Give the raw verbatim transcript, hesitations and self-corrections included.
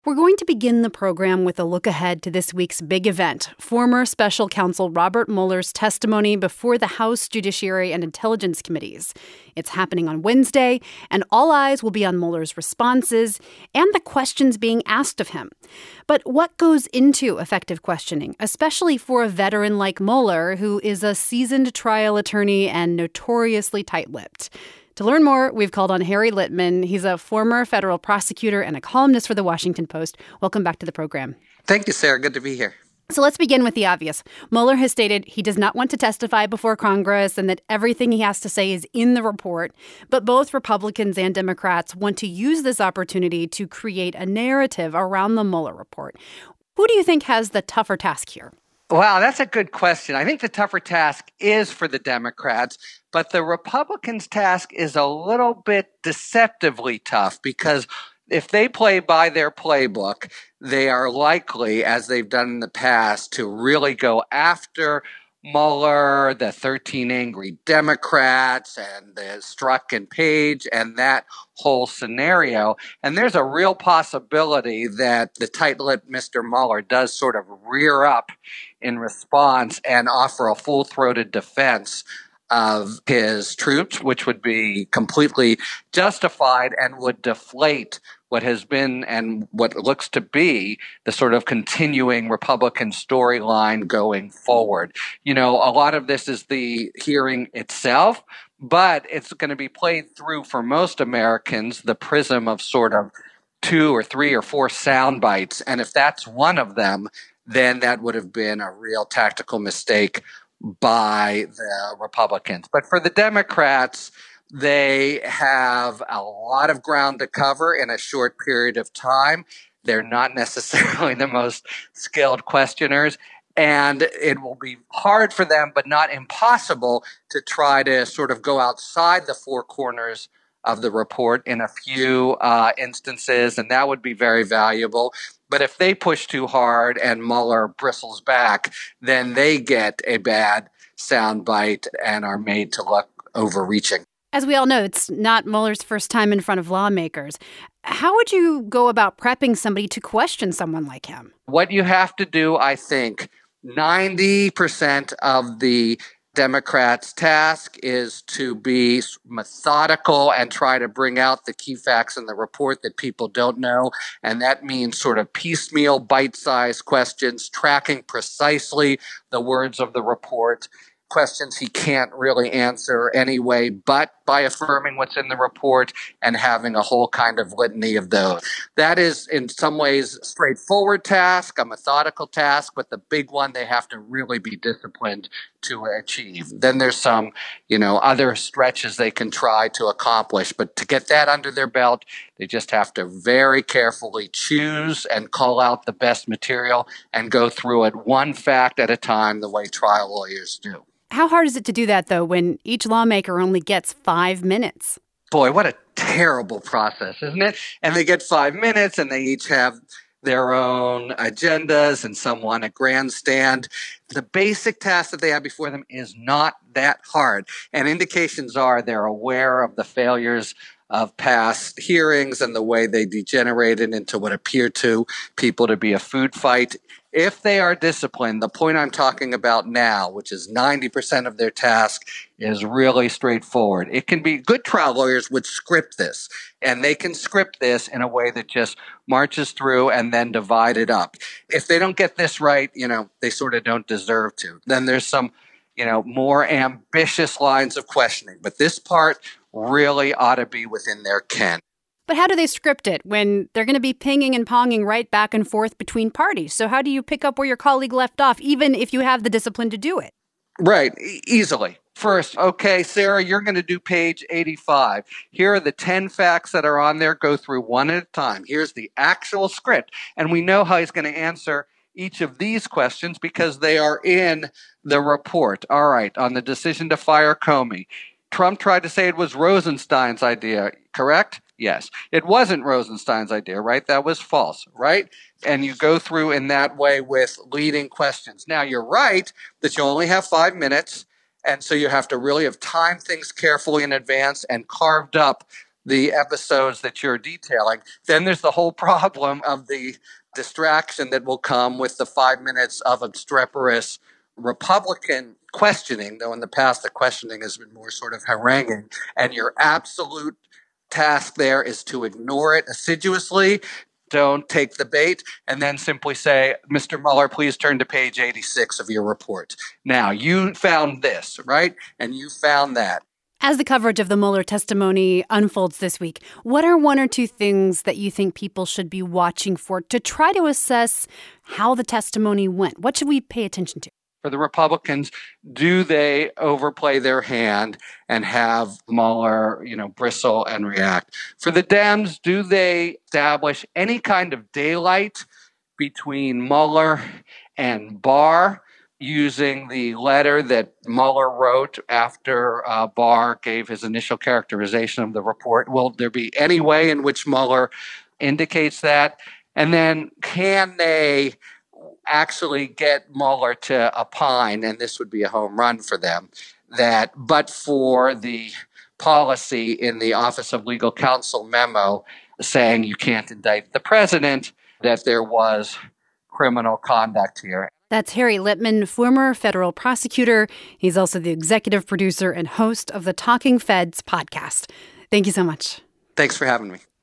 We're going to begin the program with a look ahead to this week's big event, former special counsel Robert Mueller's testimony before the House Judiciary and Intelligence Committees. It's happening on Wednesday, and all eyes will be on Mueller's responses and the questions being asked of him. But what goes into effective questioning, especially for a veteran like Mueller, who is a seasoned trial attorney and notoriously tight-lipped? To learn more, we've called on Harry Litman. He's a former federal prosecutor and a columnist for The Washington Post. Welcome back to the program. Thank you, Sarah. Good to be here. So let's begin with the obvious. Mueller has stated he does not want to testify before Congress and that everything he has to say is in the report. But both Republicans and Democrats want to use this opportunity to create a narrative around the Mueller report. Who do you think has the tougher task here? Wow, that's a good question. I think the tougher task is for the Democrats, but the Republicans' task is a little bit deceptively tough because if they play by their playbook, they are likely, as they've done in the past, to really go after Mueller, the thirteen angry Democrats, and the Strzok and Page, and that whole scenario. And there's a real possibility that the tight-lipped Mister Mueller does sort of rear up in response and offer a full-throated defense of his troops, which would be completely justified and would deflate what has been and what looks to be the sort of continuing Republican storyline going forward. You know, a lot of this is the hearing itself, but it's going to be played through for most Americans the prism of sort of two or three or four sound bites. And if that's one of them, then that would have been a real tactical mistake by the Republicans. But for the Democrats, they have a lot of ground to cover in a short period of time. They're not necessarily the most skilled questioners, and it will be hard for them, but not impossible, to try to sort of go outside the four corners of the report in a few uh, instances, and that would be very valuable. But if they push too hard and Mueller bristles back, then they get a bad soundbite and are made to look overreaching. As we all know, it's not Mueller's first time in front of lawmakers. How would you go about prepping somebody to question someone like him? What you have to do, I think, ninety percent of the Democrats' task is to be methodical and try to bring out the key facts in the report that people don't know. And that means sort of piecemeal, bite-sized questions, tracking precisely the words of the report, questions he can't really answer anyway, but by affirming what's in the report and having a whole kind of litany of those. That is, in some ways, a straightforward task, a methodical task, but the big one they have to really be disciplined to achieve. Then there's some, you know, other stretches they can try to accomplish, but to get that under their belt, they just have to very carefully choose and call out the best material and go through it one fact at a time, the way trial lawyers do. How hard is it to do that, though, when each lawmaker only gets five minutes? Boy, what a terrible process, isn't it? And they get five minutes and they each have their own agendas and some want a grandstand. The basic task that they have before them is not that hard. And indications are they're aware of the failures of past hearings and the way they degenerated into what appeared to people to be a food fight. If they are disciplined, the point I'm talking about now, which is ninety percent of their task, is really straightforward. It can be, good trial lawyers would script this, and they can script this in a way that just marches through and then divide it up. If they don't get this right, you know, they sort of don't deserve to. Then there's some, you know, more ambitious lines of questioning. But this part really ought to be within their ken. But how do they script it when they're going to be pinging and ponging right back and forth between parties? So how do you pick up where your colleague left off, even if you have the discipline to do it? Right, e- easily. First, okay, Sarah, you're going to do page eighty-five. Here are the ten facts that are on there. Go through one at a time. Here's the actual script. And we know how he's going to answer each of these questions because they are in the report. All right, on the decision to fire Comey, Trump tried to say it was Rosenstein's idea, correct? Yes. It wasn't Rosenstein's idea, right? That was false, right? And you go through in that way with leading questions. Now, you're right that you only have five minutes, and so you have to really have timed things carefully in advance and carved up the episodes that you're detailing. Then there's the whole problem of the distraction that will come with the five minutes of obstreperous Republican questioning, though in the past the questioning has been more sort of haranguing, and your absolute task there is to ignore it assiduously. Don't take the bait, and then simply say, Mister Mueller, please turn to page eighty-six of your report. Now, you found this, right? And you found that. As the coverage of the Mueller testimony unfolds this week, what are one or two things that you think people should be watching for to try to assess how the testimony went? What should we pay attention to? For the Republicans, do they overplay their hand and have Mueller, you know, bristle and react? For the Dems, do they establish any kind of daylight between Mueller and Barr, using the letter that Mueller wrote after uh, Barr gave his initial characterization of the report? Will there be any way in which Mueller indicates that? And then can they actually get Mueller to opine, and this would be a home run for them, that but for the policy in the Office of Legal Counsel memo saying you can't indict the president, that there was criminal conduct here. That's Harry Litman, former federal prosecutor. He's also the executive producer and host of the Talking Feds podcast. Thank you so much. Thanks for having me.